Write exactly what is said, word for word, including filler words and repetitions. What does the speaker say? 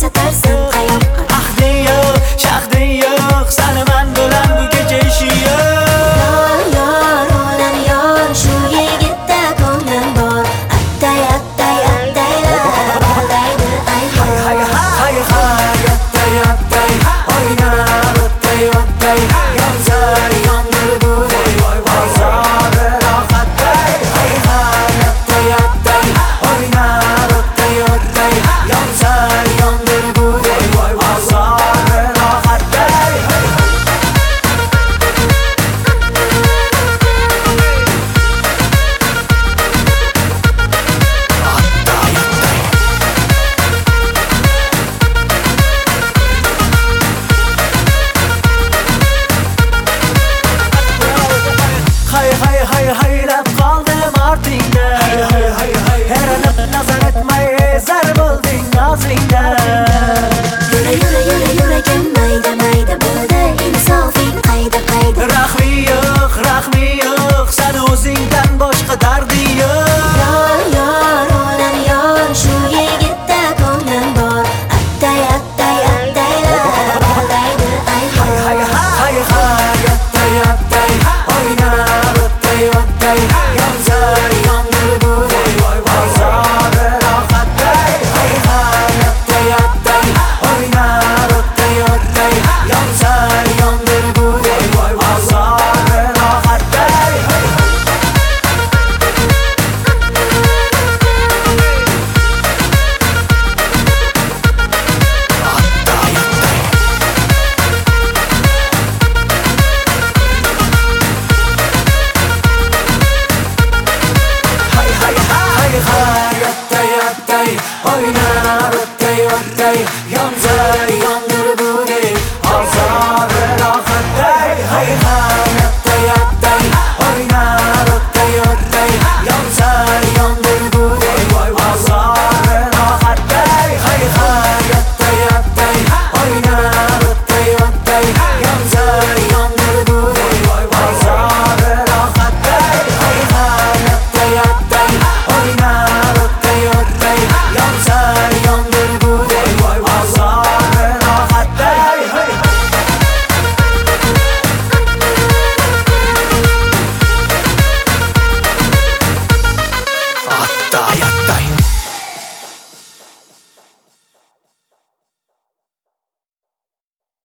ko'rsatarsan qayoqqa. Ahding yo'q, shahding yo'q, sani men bilan bu kecha ishi yo'q. Yor, yor, onam yor, shu yigitda ko'nglim bor. Attay, attay, attaylar, aldaydi ay Hay hay hay hay, attay attay, oynar attay attay, yonzar yondir bu bozori rohatday. Hay hay, attay attay, oynar attay attay, yonzar yondir bu bozori rohatday. Hay hay hay haylab qoldim ortingda. Erinib nazar etmay ezar bo'lding nozingda. Yura, yura, yura, yuragim mayda, mayda bo'ldi. Insofing qayda, qayda. Rahmi yo'q, rahmi yo'q, sani o'zingdan boshqa darding yo'q. Yor, yor, onam yor, shu yigitda ko'nglim bor. Attay, attay, attaylar, aldaydi ay Hay hay hay hay, attay attay, oynar attay attay, yonzar yondir bu bozori rohatday. Hay hay, attay attay, oynar attay attay, yonzar yondir bu bozori rohatday. Hay hay hay hay, attay attay, oynar attay attay, yonzar